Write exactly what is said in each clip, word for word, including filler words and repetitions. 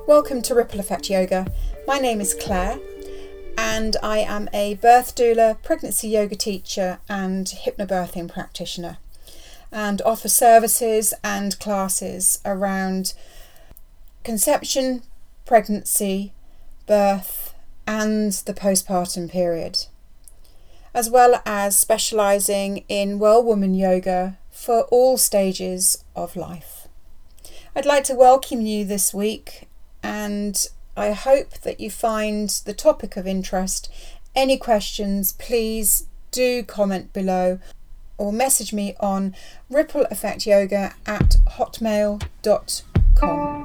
Welcome to Ripple Effect Yoga. My name is Claire and I am a birth doula, pregnancy yoga teacher and hypnobirthing practitioner, and offer services and classes around conception, pregnancy, birth and the postpartum period, as well as specialising in well woman yoga for all stages of life. I'd like to welcome you this week, and I hope that you find the topic of interest. Any questions, please do comment below or message me on rippleeffectyoga at hotmail dot com.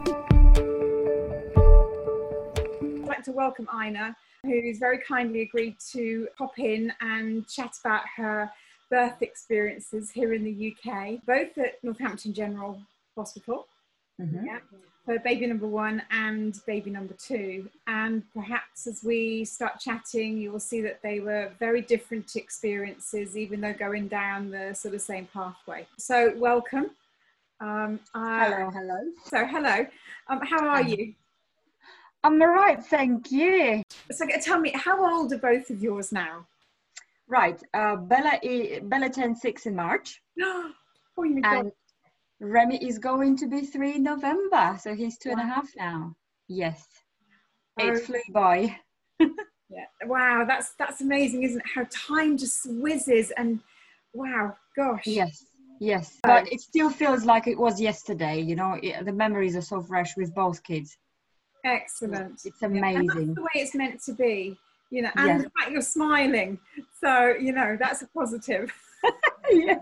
I'd like to welcome Ina, who's very kindly agreed to pop in and chat about her birth experiences here in the U K, both at Northampton General Hospital. Mm-hmm. Yeah, for baby number one and baby number two. And perhaps as we start chatting, you will see that they were very different experiences, even though going down the sort of same pathway. So welcome. Um, uh, hello, hello. So hello. Um, how are you? I'm all right, thank you. So tell me, how old are both of yours now? Right, uh, Bella, is, Bella turned six in March. Oh my God. And Remy is going to be three in November, so he's two wow. and a half now. Yes, oh. It flew by. Yeah, wow, that's that's amazing, isn't it? How time just whizzes, and wow, gosh. Yes, yes, but it still feels like it was yesterday. You know, it, the memories are so fresh with both kids. Excellent. It's amazing. Yeah, and that's the way it's meant to be, you know, and yes. The fact you're smiling, so you know that's a positive. Yeah.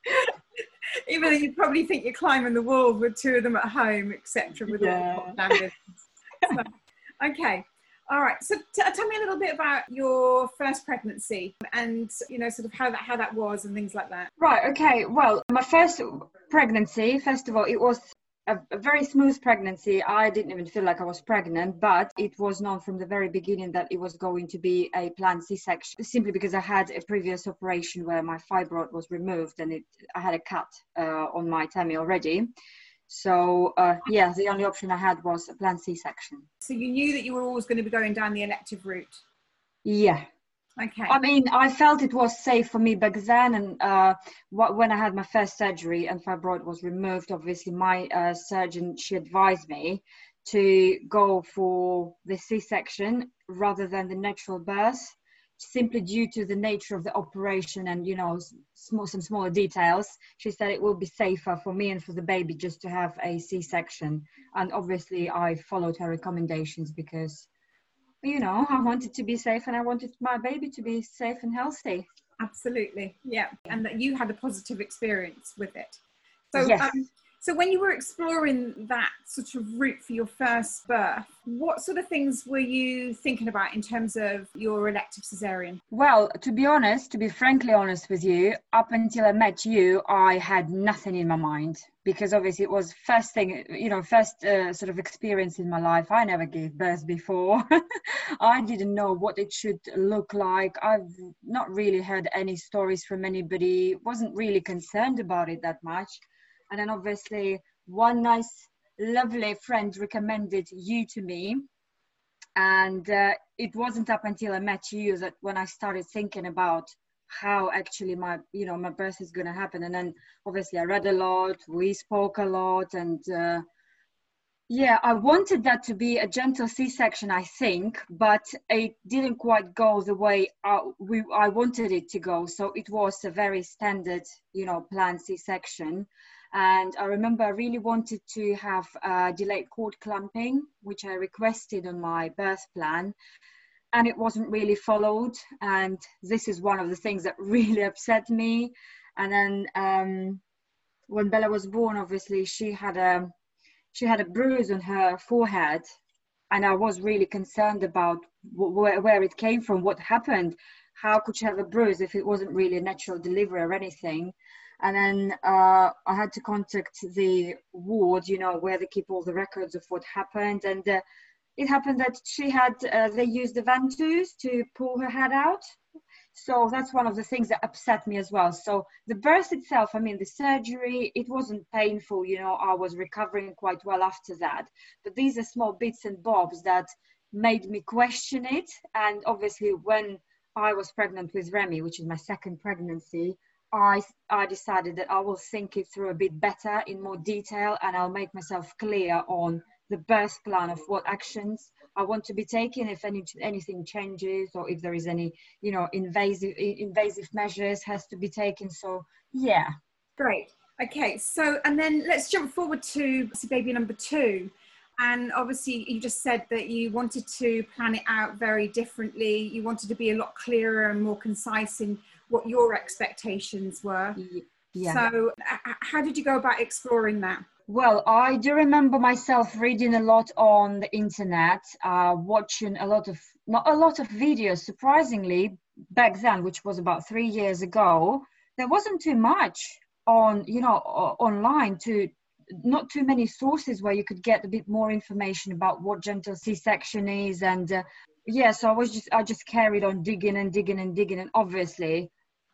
Even though you probably think you're climbing the wall with two of them at home, et cetera, with yeah. all the landed. So, okay, all right. So t- tell me a little bit about your first pregnancy, and you know, sort of how that how that was and things like that. Right. Okay. Well, my first pregnancy, first of all, it was a, a very smooth pregnancy. I didn't even feel like I was pregnant, but it was known from the very beginning that it was going to be a planned C-section, simply because I had a previous operation where my fibroid was removed and it I had a cut uh, on my tummy already. So uh, yeah, the only option I had was a planned C-section. So you knew that you were always going to be going down the elective route? Yeah. Okay. I mean, I felt it was safe for me back then, and uh, what, when I had my first surgery and fibroid was removed, obviously my uh, surgeon, she advised me to go for the C-section rather than the natural birth, simply due to the nature of the operation and, you know, small, some smaller details. She said it will be safer for me and for the baby just to have a C-section. And obviously I followed her recommendations because, you know, I wanted to be safe and I wanted my baby to be safe and healthy. Absolutely, yeah. And that you had a positive experience with it. So, yes. um, so when you were exploring that sort of route for your first birth, what sort of things were you thinking about in terms of your elective cesarean? Well, to be honest, to be frankly honest with you, up until I met you, I had nothing in my mind. Because obviously it was first thing, you know, first uh, sort of experience in my life. I never gave birth before. I didn't know what it should look like. I've not really heard any stories from anybody. Wasn't really concerned about it that much. And then obviously one nice, lovely friend recommended you to me. And uh, it wasn't up until I met you that when I started thinking about how actually my, you know, my birth is going to happen. And then obviously I read a lot, we spoke a lot, and uh, yeah, I wanted that to be a gentle C-section, I think, but it didn't quite go the way I, we, I wanted it to go. So it was a very standard, you know, planned C-section. And I remember I really wanted to have uh, delayed cord clamping, which I requested on my birth plan. And it wasn't really followed, and this is one of the things that really upset me. And then um, when Bella was born, obviously she had a she had a bruise on her forehead, and I was really concerned about where, where it came from, what happened, how could she have a bruise if it wasn't really a natural delivery or anything. And then uh, I had to contact the ward, you know, where they keep all the records of what happened, and uh, it happened that she had, uh, they used the ventures to pull her head out. So that's one of the things that upset me as well. So the birth itself, I mean, the surgery, it wasn't painful, you know, I was recovering quite well after that. But these are small bits and bobs that made me question it. And obviously when I was pregnant with Remy, which is my second pregnancy, I, I decided that I will think it through a bit better in more detail, and I'll make myself clear on the birth plan of what actions I want to be taking if any anything changes, or if there is any, you know, invasive invasive measures has to be taken. So yeah. Great. Okay, so and then let's jump forward to baby number two. And obviously you just said that you wanted to plan it out very differently. You wanted to be a lot clearer and more concise in what your expectations were. Yeah. So uh, how did you go about exploring that? Well, I do remember myself reading a lot on the internet, uh, watching a lot of, not a lot of videos, surprisingly, back then, which was about three years ago. There wasn't too much on, you know, online, to not too many sources where you could get a bit more information about what gentle C-section is. And uh, yeah, so I was just, I just carried on digging and digging and digging. And obviously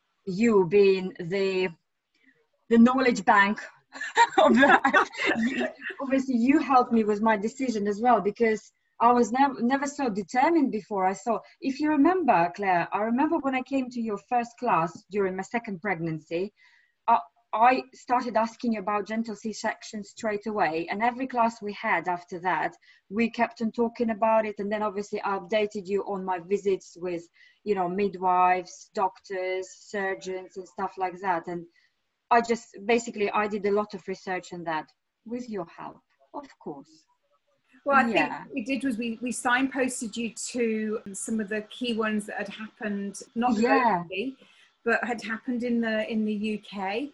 you being the, the knowledge bank of that, you, obviously you helped me with my decision as well, because I was never never so determined before. I thought, if you remember, Claire, I remember when I came to your first class during my second pregnancy, I, I started asking you about gentle C-section straight away, and every class we had after that, we kept on talking about it. And then obviously I updated you on my visits with, you know, midwives, doctors, surgeons and stuff like that. And I just, basically, I did a lot of research on that with your help, of course. Well, I yeah. think what we did was we, we signposted you to some of the key ones that had happened, not yeah. locally, but had happened in the in the U K,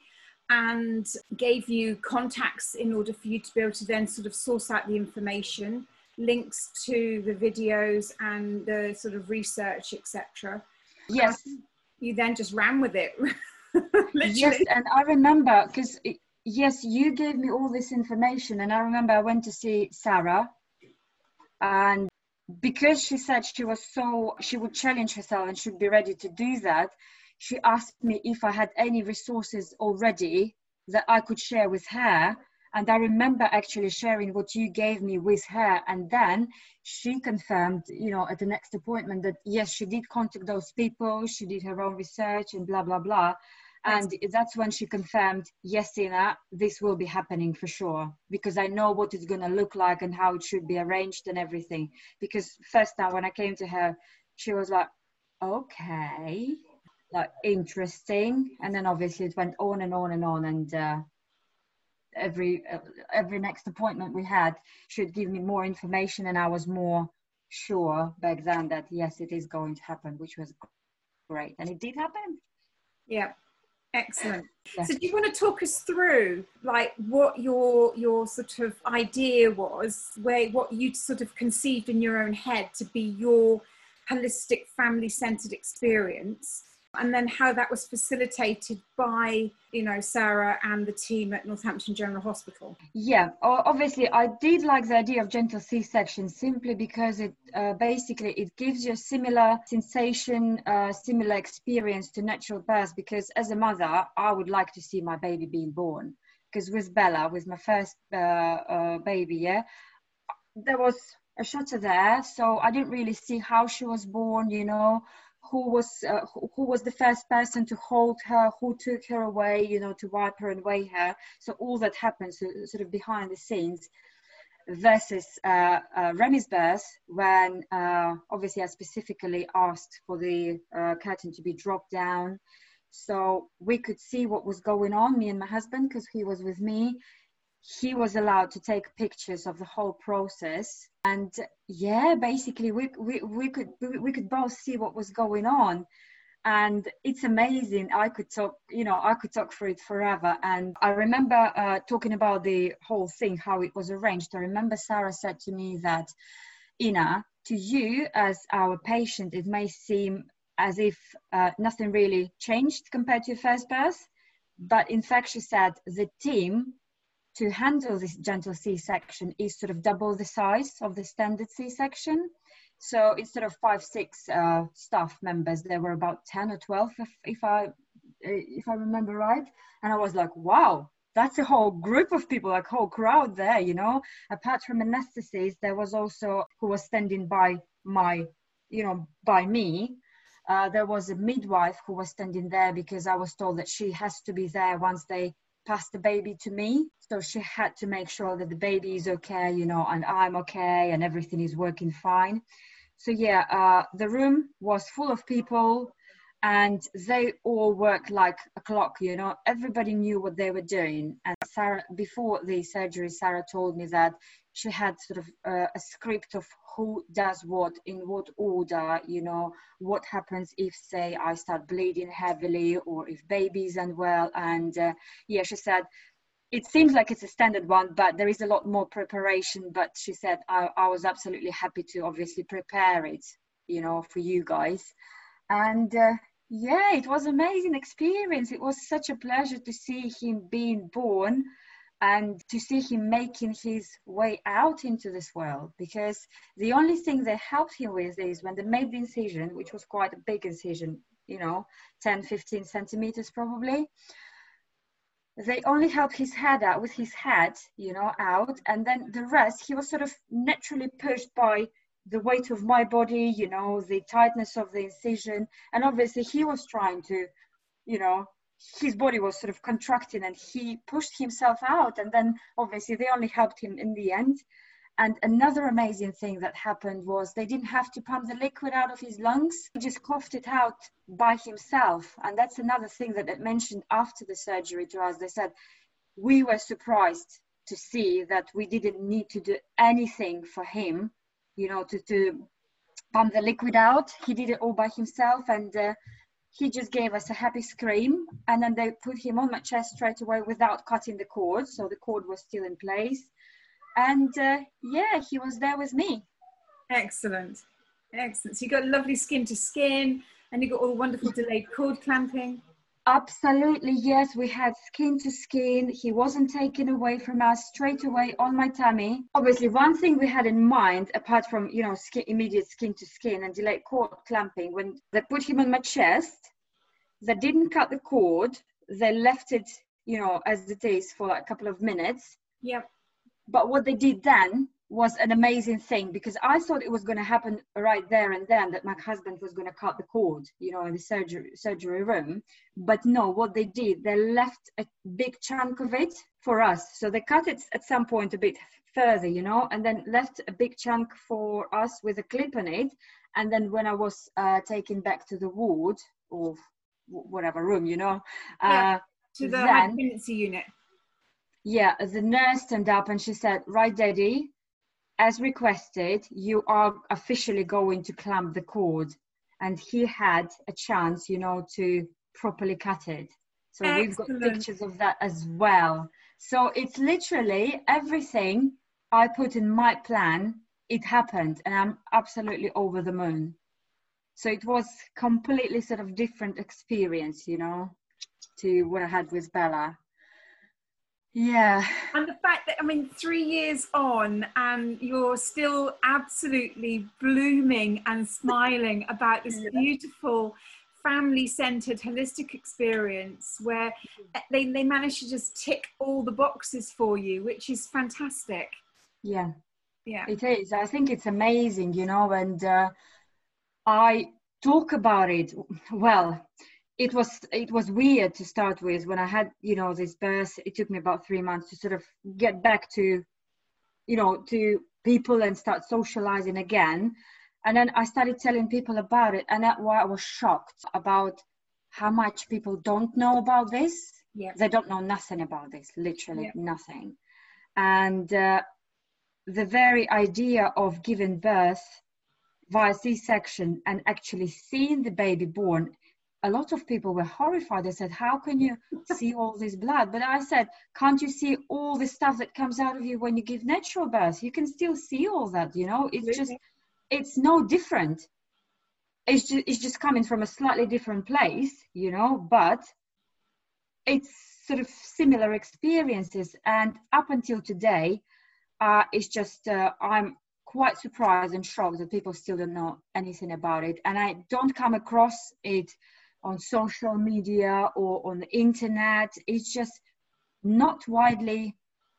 and gave you contacts in order for you to be able to then sort of source out the information, links to the videos and the sort of research, et cetera. Yes. And you then just ran with it. Yes, and I remember, because yes, you gave me all this information, and I remember I went to see Sarah, and because she said she was so, she would challenge herself and should be ready to do that, she asked me if I had any resources already that I could share with her. And I remember actually sharing what you gave me with her, and then she confirmed, you know, at the next appointment that yes, she did contact those people, she did her own research and blah blah blah. And that's when she confirmed, yes, Ina, this will be happening for sure, because I know what it's going to look like and how it should be arranged and everything. Because first time when I came to her, she was like, okay, like interesting. And then obviously it went on and on and on. And uh, every uh, every next appointment we had, she would give me more information, and I was more sure back then that yes, it is going to happen, which was great. And it did happen. Yeah. Excellent. Yeah. So do you want to talk us through like what your your sort of idea was, where what you'd sort of conceived in your own head to be your holistic family-centered experience, and then how that was facilitated by, you know, Sarah and the team at Northampton General Hospital? Yeah, obviously I did like the idea of gentle C-section simply because it uh, basically it gives you a similar sensation, uh, similar experience to natural birth, because as a mother, I would like to see my baby being born. Because with Bella, with my first uh, uh, baby, yeah, there was a shutter there, so I didn't really see how she was born, you know, who was uh, who, who was the first person to hold her, who took her away, you know, to wipe her and weigh her. So all that happens uh, sort of behind the scenes, versus uh, uh, Remy's birth, when uh, obviously I specifically asked for the uh, curtain to be dropped down, so we could see what was going on, me and my husband, because he was with me. He was allowed to take pictures of the whole process, and yeah, basically we we, we could we could both see what was going on, and it's amazing. I could talk, you know, I could talk for it forever. And I remember uh, talking about the whole thing, how it was arranged. I remember Sarah said to me that, Ina, to you as our patient, it may seem as if uh, nothing really changed compared to your first birth, but in fact, she said, the team to handle this gentle C-section is sort of double the size of the standard C-section, So instead of five, six uh, staff members, there were about ten or twelve, if, if I if I remember right. And I was like, wow, that's a whole group of people, like whole crowd there, you know. Apart from anesthetist, there was also who was standing by my, you know, by me. Uh, there was a midwife who was standing there because I was told that she has to be there once they pass the baby to me. So she had to make sure that the baby is okay, you know, and I'm okay and everything is working fine. So yeah, uh, the room was full of people and they all worked like a clock, you know, everybody knew what they were doing. And Sarah, before the surgery, Sarah told me that she had sort of uh, a script of who does what, in what order, you know, what happens if, say, I start bleeding heavily or if baby is unwell. And uh, yeah, she said, it seems like it's a standard one, but there is a lot more preparation. But she said, I, I was absolutely happy to obviously prepare it, you know, for you guys. And uh, yeah, it was an amazing experience. It was such a pleasure to see him being born and to see him making his way out into this world, because the only thing they helped him with is when they made the incision, which was quite a big incision, you know, ten, fifteen centimeters probably. They only helped his head out with his head, you know, out. And then the rest, he was sort of naturally pushed by the weight of my body, you know, the tightness of the incision. And obviously he was trying to, you know, his body was sort of contracting and he pushed himself out. And then obviously they only helped him in the end. And another amazing thing that happened was they didn't have to pump the liquid out of his lungs. He just coughed it out by himself. And that's another thing that they mentioned after the surgery to us. They said, we were surprised to see that we didn't need to do anything for him, you know, to, to pump the liquid out. He did it all by himself. And uh, he just gave us a happy scream. And then they put him on my chest straight away without cutting the cord. So the cord was still in place. And uh, yeah, he was there with me. Excellent. Excellent. So you got lovely skin to skin and you got all wonderful delayed cord clamping. Absolutely, yes. We had skin to skin. He wasn't taken away from us, straight away on my tummy. Obviously, one thing we had in mind, apart from, you know, skin, immediate skin to skin and delayed cord clamping, when they put him on my chest, they didn't cut the cord. They left it, you know, as it is for like a couple of minutes. Yep. But what they did then was an amazing thing, because I thought it was going to happen right there and then, that my husband was going to cut the cord, you know, in the surgery surgery room. But no, what they did, they left a big chunk of it for us. So they cut it at some point a bit further, you know, and then left a big chunk for us with a clip on it. And then when I was uh, taken back to the ward or whatever room, you know, yeah, uh, to the high pregnancy unit. Yeah, the nurse turned up and she said, right, Daddy, as requested, you are officially going to clamp the cord. And he had a chance, you know, to properly cut it. So Excellent. We've got pictures of that as well. So it's literally everything I put in my plan, it happened, and I'm absolutely over the moon. So it was completely sort of different experience, you know, to what I had with Bella. Yeah. And the fact that, I mean, three years on and you're still absolutely blooming and smiling about this Yeah. beautiful family-centered holistic experience where they, they managed to just tick all the boxes for you, which is fantastic. Yeah. Yeah. It is. I think it's amazing, you know, and uh, I talk about it. Well, It was it was weird to start with when I had, you know, this birth. It took me about three months to sort of get back to, you know, to people and start socializing again. And then I started telling people about it. And that's why I was shocked about how much people don't know about this. Yeah. They don't know nothing about this, literally Yeah. nothing. And uh, the very idea of giving birth via C-section and actually seeing the baby born, a lot of people were horrified. They said, how can you see all this blood? But I said, can't you see all the stuff that comes out of you when you give natural birth? You can still see all that, you know. It's just, it's no different. It's just, it's just coming from a slightly different place, you know, but it's sort of similar experiences. And up until today, uh, it's just, uh, I'm quite surprised and shocked that people still don't know anything about it. And I don't come across it on social media or on the internet. It's just not widely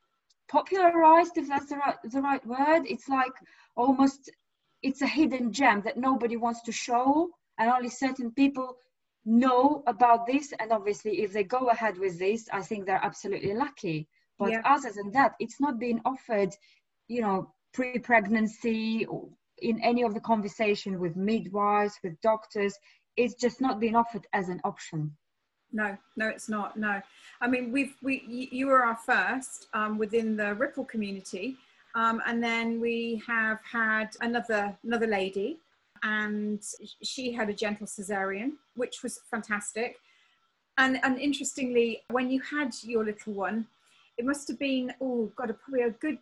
popularized, if that's the right, the right word. It's like almost, it's a hidden gem that nobody wants to show, and only certain people know about this. And obviously if they go ahead with this, I think they're absolutely lucky. But Yeah. other than that, it's not being offered, you know, pre-pregnancy or in any of the conversation with midwives, with doctors. It's just not being offered as an option. No, no, it's not. No, I mean, we've we y- you were our first um, within the Ripple community, um, and then we have had another another lady, and she had a gentle cesarean, which was fantastic. And and interestingly, when you had your little one, it must have been oh god, probably a good.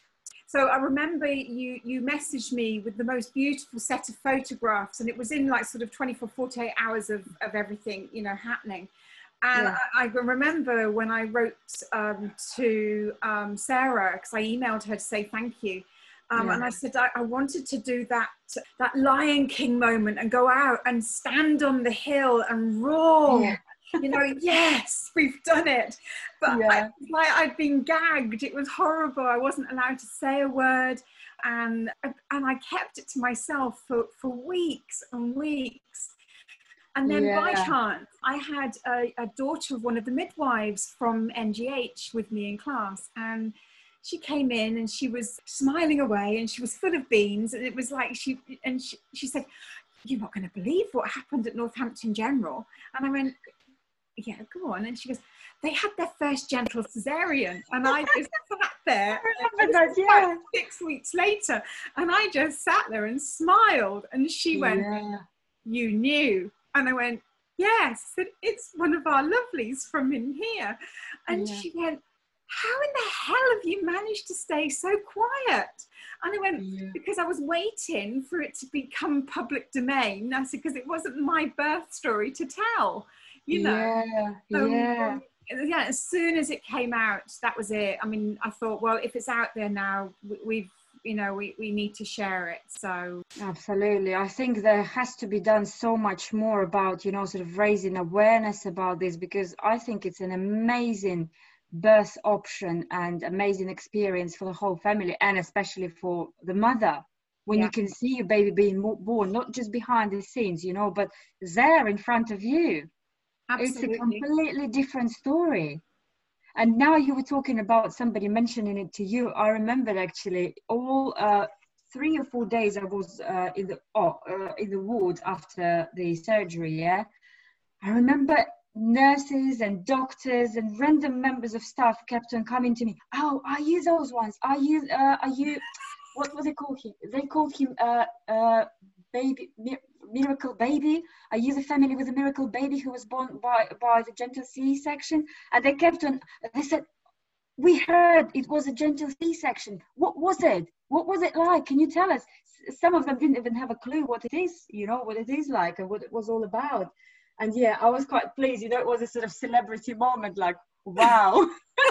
So I remember you you messaged me with the most beautiful set of photographs, and it was in like sort of twenty-four, forty-eight hours of, of everything, you know, happening. And Yeah. I, I remember when I wrote um, to um, Sarah, because I emailed her to say thank you. Um, Yeah. And I said, I, I wanted to do that, that Lion King moment and go out and stand on the hill and roar. Yeah. You know, yes, we've done it. But Yeah. I, like I'd been gagged. It was horrible. I wasn't allowed to say a word. And, and I kept it to myself for, for weeks and weeks. And then by Yeah. chance, I had a, a daughter of one of the midwives from N G H with me in class. And she came in and she was smiling away and she was full of beans. And it was like she, and she, she said, "You're not going to believe what happened at Northampton General." And I went, "Yeah, go on." And she goes, "They had their first gentle cesarean." And I just sat there. I remember that, yeah. Six weeks later. And I just sat there and smiled. And she went, Yeah. "You knew?" And I went, "Yes." I said, "It's one of our lovelies from in here." And Yeah. she went, "How in the hell have you managed to stay so quiet?" And I went, Yeah. "Because I was waiting for it to become public domain." I said, "Because it wasn't my birth story to tell, you know." Yeah. So, Yeah. um, yeah, as soon as it came out, that was it. I mean, I thought, well, if it's out there now, we- we've, you know, we, we need to share it. So Absolutely. I think there has to be done so much more about, you know, sort of raising awareness about this, because I think it's an amazing birth option and amazing experience for the whole family, and especially for the mother, when Yeah. you can see your baby being mo- born, not just behind the scenes, you know, but there in front of you. absolutely. It's a completely different story. And now you were talking about somebody mentioning it to you. I remember actually all uh, three or four days I was uh, in the oh, uh, in the ward after the surgery. Yeah, I remember nurses and doctors and random members of staff kept on coming to me. "Oh, are you those ones? Are you? Uh, are you? What was they called him? They called him uh, uh, baby mi- miracle baby. Are you the family with the miracle baby who was born by by the gentle C-section?" And they kept on. They said, "We heard it was a gentle C-section. What was it? What was it like? Can you tell us?" S- Some of them didn't even have a clue what it is, you know, what it is like and what it was all about. And yeah, I was quite pleased. You know, it was a sort of celebrity moment, like, wow.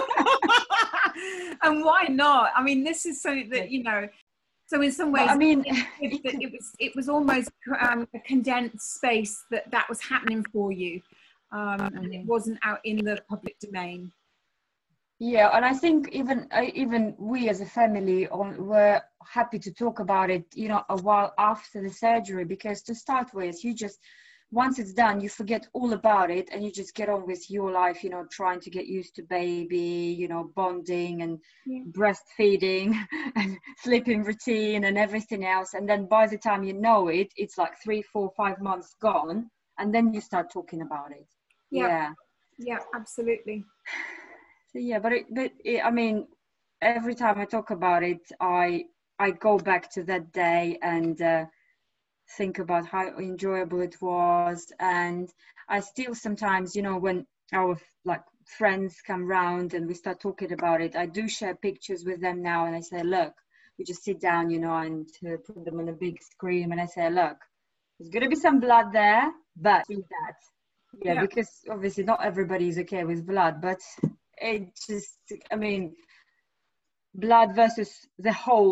And why not? I mean, this is something that, you know, so in some ways, But I mean, it, it, it was it was almost um, a condensed space that that was happening for you. Um, and it wasn't out in the public domain. yeah, and I think even uh, even we as a family on, were happy to talk about it, you know, a while after the surgery, because to start with, you just, once it's done, you forget all about it and you just get on with your life, you know, trying to get used to baby, you know, bonding and Yeah. breastfeeding and sleeping routine and everything else. And then by the time you know it, it's like three, four, five months gone. And then you start talking about it. Yeah. Yeah. Yeah, absolutely. So yeah, but it, but it, I mean, every time I talk about it, I I go back to that day and uh, think about how enjoyable it was. And I still sometimes, you know, when our like friends come round and we start talking about it, I do share pictures with them now, and I say, "Look," we just sit down, you know, and uh, put them on a big screen, and I say, "Look, there's gonna be some blood there, but see that." Yeah, Yeah. because obviously not everybody is okay with blood, but it just, I mean, blood versus the whole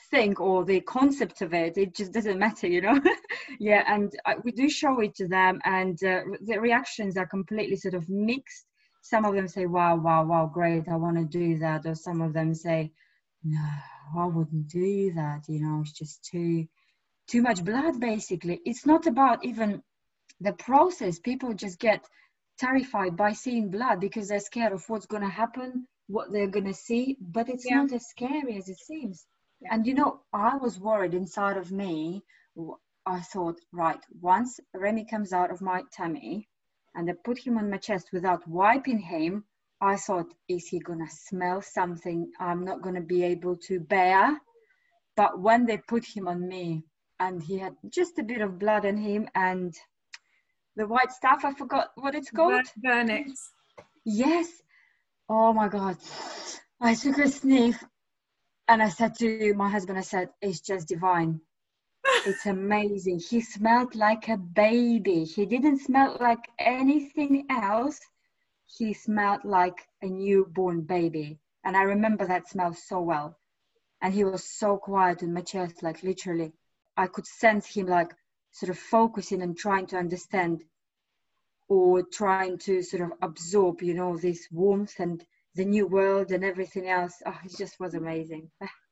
thing or the concept of it, it just doesn't matter, you know. Yeah, and uh, we do show it to them, and uh, the reactions are completely sort of mixed. Some of them say, wow, wow, wow, great, I want to do that. Or some of them say, no, I wouldn't do that, you know, it's just too too much blood. Basically, it's not about even the process. People just get terrified by seeing blood because they're scared of what's going to happen, what they're going to see, but it's Yeah. not as scary as it seems. Yeah. And you know, I was worried inside of me. I thought, right, once Remy comes out of my tummy and they put him on my chest without wiping him, I thought, is he going to smell something I'm not going to be able to bear? But when they put him on me and he had just a bit of blood in him and the white stuff, I forgot what it's called. Vernix. Yes. Oh my God. I took a sniff and I said to my husband, I said, it's just divine. It's amazing. He smelled like a baby. He didn't smell like anything else. He smelled like a newborn baby. And I remember that smell so well. And he was so quiet in my chest, like literally. I could sense him like sort of focusing and trying to understand or trying to sort of absorb, you know, this warmth and the new world and everything else. Oh, it just was amazing.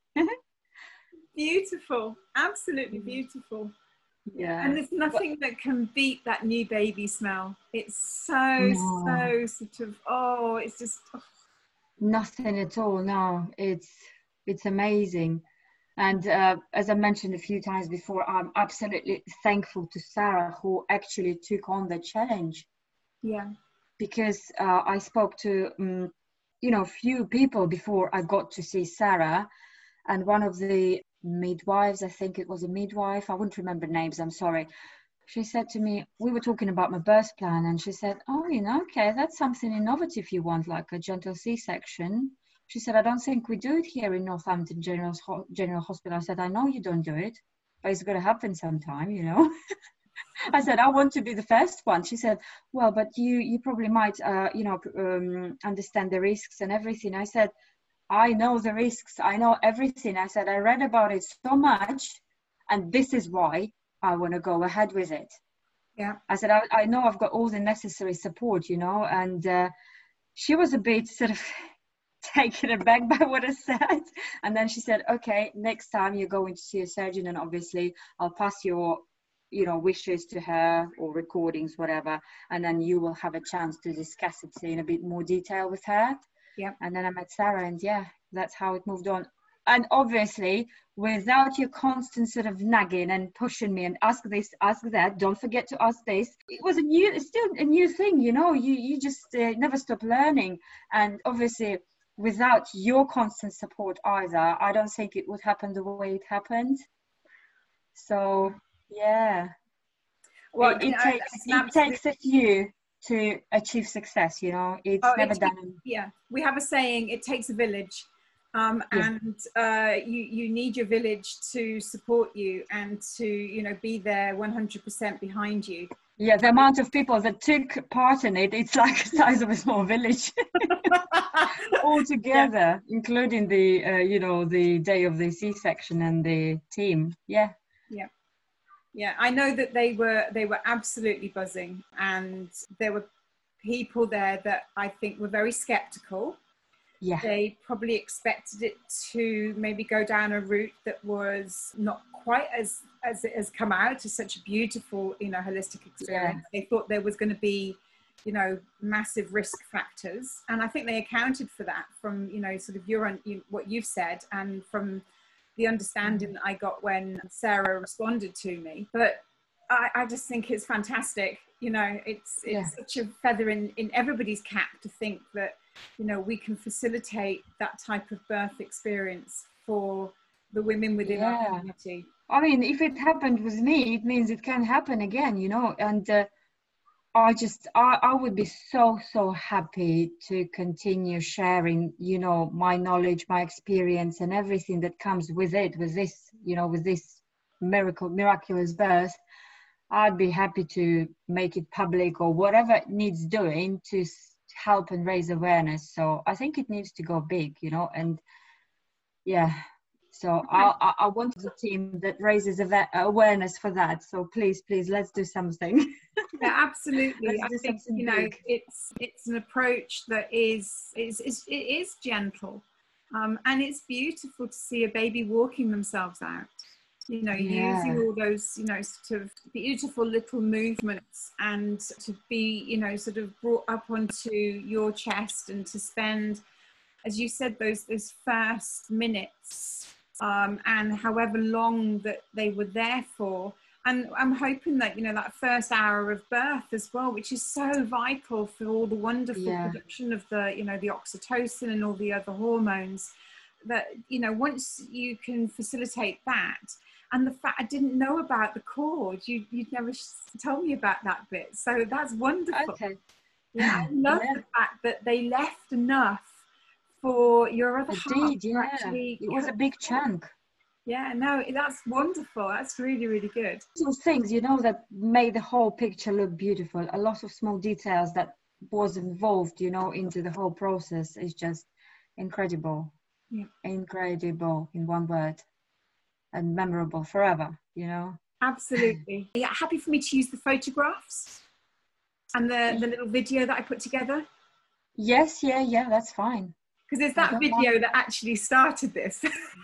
Beautiful, absolutely beautiful. Yeah. And there's nothing that can beat that new baby smell. It's so, No. so sort of, oh, it's just, oh. Nothing at all. No, it's it's amazing. And uh, as I mentioned a few times before, I'm absolutely thankful to Sarah, who actually took on the challenge. Yeah. Because uh, I spoke to, um, you know, a few people before I got to see Sarah. And one of the midwives, I think it was a midwife, I wouldn't remember names, I'm sorry. She said to me, we were talking about my birth plan, and she said, oh, you know, okay, that's something innovative you want, like a gentle C-section. She said, I don't think we do it here in Northampton General, General Hospital. I said, I know you don't do it, but it's going to happen sometime, you know. I said, I want to be the first one. She said, well, but you, you probably might, uh, you know, um, understand the risks and everything. I said, I know the risks. I know everything. I said, I read about it so much, and this is why I want to go ahead with it. Yeah. I said, I, I know I've got all the necessary support, you know, and uh, she was a bit sort of taken aback by what I said. And then she said, okay, next time you're going to see a surgeon, and obviously I'll pass your, you know, wishes to her or recordings, whatever. And then you will have a chance to discuss it in a bit more detail with her. Yeah. And then I met Sarah, and yeah, that's how it moved on. And obviously, without your constant sort of nagging and pushing me and ask this, ask that, don't forget to ask this, it was a new, it's still a new thing, you know, you, you just uh, never stop learning. And obviously, without your constant support either, I don't think it would happen the way it happened. So, yeah. Well, it, it, you know, takes, it's it absolute- takes a few to achieve success, you know, it's oh, never it done. takes, yeah, we have a saying, it takes a village. Um, Yeah. and uh, you, you need your village to support you and to, you know, be there one hundred percent behind you. Yeah, the amount of people that took part in it, it's like the size of a small village all together, yeah. Including the, uh, you know, the day of the C-section and the team. Yeah. Yeah. Yeah, I know that they were, they were absolutely buzzing, and there were people there that I think were very skeptical. Yeah. They probably expected it to maybe go down a route that was not quite as as it has come out to such a beautiful, you know, holistic experience. Yeah. They thought there was going to be, you know, massive risk factors, and I think they accounted for that from, you know, sort of your you, what you've said, and from the understanding that I got when Sarah responded to me. But I, I just think it's fantastic. You know, it's it's yeah. such a feather in in everybody's cap to think that, you know, we can facilitate that type of birth experience for the women within yeah. our community. I mean, if it happened with me, it means it can happen again, you know, and uh, I just, I, I would be so, so happy to continue sharing, you know, my knowledge, my experience and everything that comes with it, with this, you know, with this miracle, miraculous birth. I'd be happy to make it public or whatever it needs doing to help and raise awareness. So I think it needs to go big, you know, and yeah, So I, I, I want a team that raises ava- awareness for that. So please, please, let's do something. Yeah, absolutely. I think, you know, big. it's it's an approach that is is, is it is gentle, um, and it's beautiful to see a baby walking themselves out. You know, Yeah. using all those, you know, sort of beautiful little movements, and to be, you know, sort of brought up onto your chest, and to spend, as you said, those those first minutes, um, and however long that they were there for. And I'm hoping that, you know, that first hour of birth as well, which is so vital for all the wonderful Yeah. production of the, you know, the oxytocin and all the other hormones, that, you know, once you can facilitate that. And the fact I didn't know about the cord, you, you'd never told me about that bit. So that's wonderful. Okay. Yeah, I love Yeah. the fact that they left enough for your other It half did, to yeah. actually. It was a big chunk. Yeah, no, that's wonderful. That's really, really good. Some things, you know, that made the whole picture look beautiful. A lot of small details that was involved, you know, into the whole process is just incredible. Yeah. Incredible in one word. And memorable forever, you know. Absolutely. Yeah, happy for me to use the photographs and the, the little video that I put together? Yes, yeah, yeah, that's fine. Because it's that video mind. that actually started this.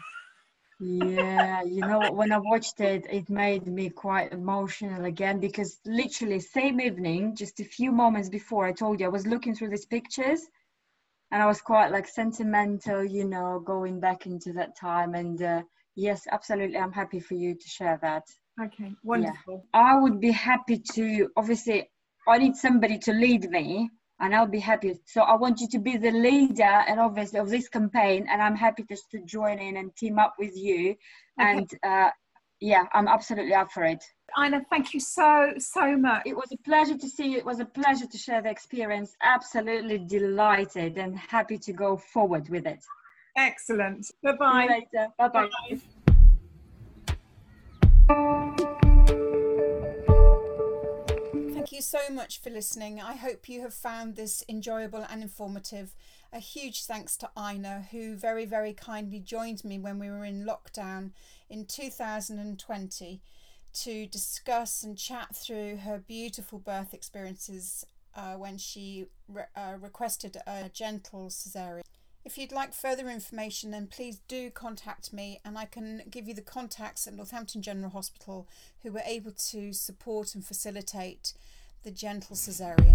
Yeah, you know, when I watched it, it made me quite emotional again, because literally same evening, just a few moments before, I told you I was looking through these pictures and I was quite like sentimental, you know, going back into that time. And uh, yes, absolutely, I'm happy for you to share that. Okay, wonderful. Yeah. I would be happy to, obviously, I need somebody to lead me, and I'll be happy. So I want you to be the leader, and obviously of this campaign, and I'm happy just to join in and team up with you. Okay. And uh, yeah, I'm absolutely up for it. Ina, thank you so, so much. It was a pleasure to see you. It was a pleasure to share the experience. Absolutely delighted and happy to go forward with it. Excellent. Bye-bye. See you later. Bye-bye. Bye. Thank you so much for listening. I hope you have found this enjoyable and informative. A huge thanks to Ina, who very, very kindly joined me when we were in lockdown in two thousand twenty to discuss and chat through her beautiful birth experiences uh, when she re- uh, requested a gentle cesarean. If you'd like further information, then please do contact me, and I can give you the contacts at Northampton General Hospital who were able to support and facilitate the gentle cesarean.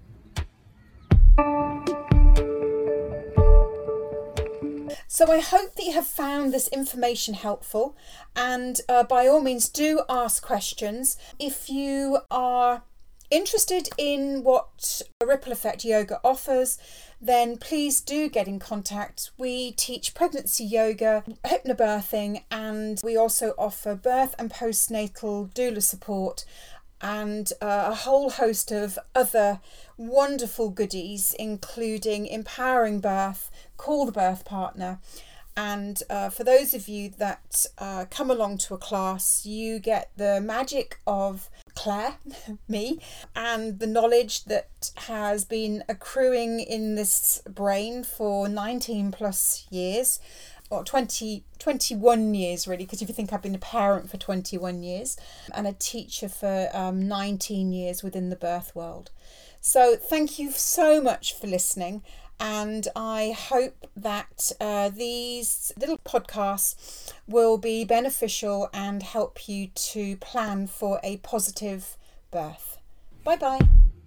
So I hope that you have found this information helpful, and uh, by all means do ask questions. If you are interested in what Ripple Effect Yoga offers, then please do get in contact. We teach pregnancy yoga, hypnobirthing, and we also offer birth and postnatal doula support, and uh, a whole host of other wonderful goodies, including Empowering Birth, Call the Birth Partner. And uh, for those of you that uh, come along to a class, you get the magic of Claire, me, and the knowledge that has been accruing in this brain for nineteen plus years, or twenty, twenty-one years really, because if you think I've been a parent for twenty-one years and a teacher for um, nineteen years within the birth world. So thank you so much for listening. And I hope that uh, these little podcasts will be beneficial and help you to plan for a positive birth. Bye bye.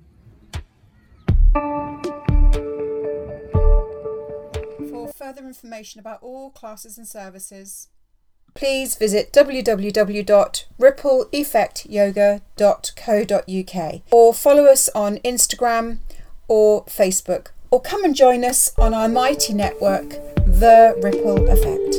For further information about all classes and services, please visit w w w dot ripple effect yoga dot co dot u k or follow us on Instagram or Facebook, or come and join us on our mighty network, The Ripple Effect.